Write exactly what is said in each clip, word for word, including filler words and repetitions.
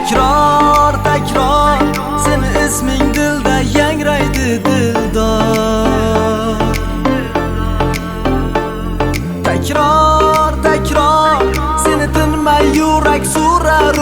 Takror takror seni isming dilda yangraydi dildor. Takror takror seni tinmay yurak surar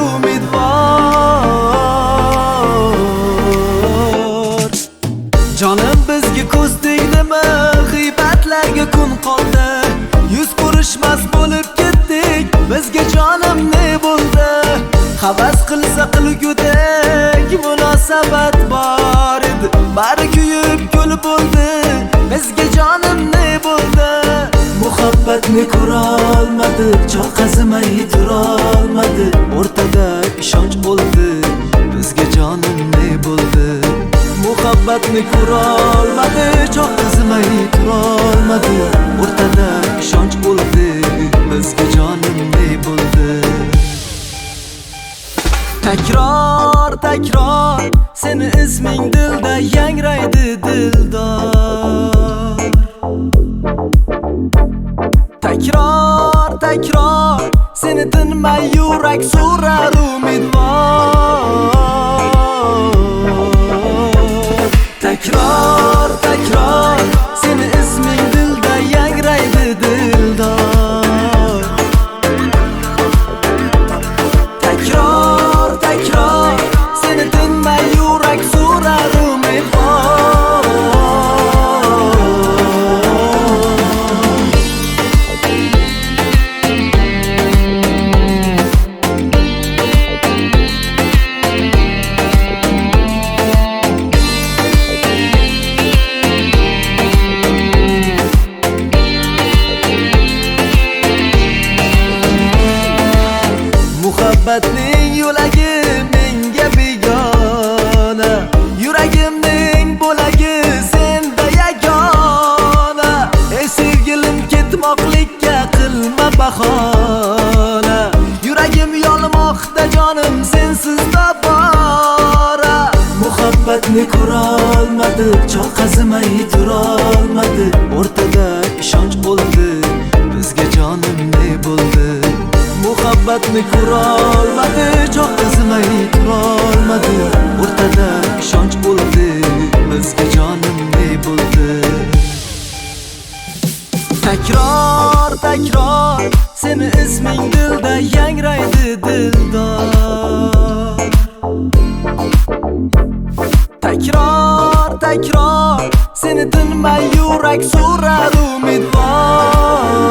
umidvor. Jonim bizga ko'z tegdimi, g'iybatlarga kun qoldi. Yuz ko'rishmas bo'lib ketdik, bizga jonim ne bo'ldi? Havas qilsa qilgudek munosabat bor edi, bari kuyib kul bo'ldi, bizga jonim ne bo'ldi? Muhabbatni ko'ra olmadik, choq qazimay turolmadik, o'rtada ishonch bo'ldi, bizga jonim ne bo'ldi? Muhabbatni ko'ra olmadik, choq qazimay turolmadik, o'rtada ishonch bo'ldi, bizga jonim ne bo'ldi? Takror takror seni isming dilda yangraydi dildor. Takror takror seni tinmay yurak surar umidvor. Takror takror seni isming dilda yangraydi dildor. Takror takror seni tinmay yurak surar umidvor. Muhabbatning yo'lagi menga begona, yuragimning bo'lagi senda yagona. Ey sevgilim ketmoqlikka qilma bahona, yuragim yolmoqda jonim sensiz tobora. Muhabbatni ko'ra olmadik, choq qazimay turolmadik, o'rtada ishonch bo'ldi, bizga jonim ne bo'ldi? Muhabbatni ko'ra olmadik, choq qazimay turolmadik, o'rtada ishonch bo'ldi, bizga jonim ne bo'ldi? Takror takror seni isming dilda yangraydi dildor. Takror takror seni tinmay yurak surar umidvor.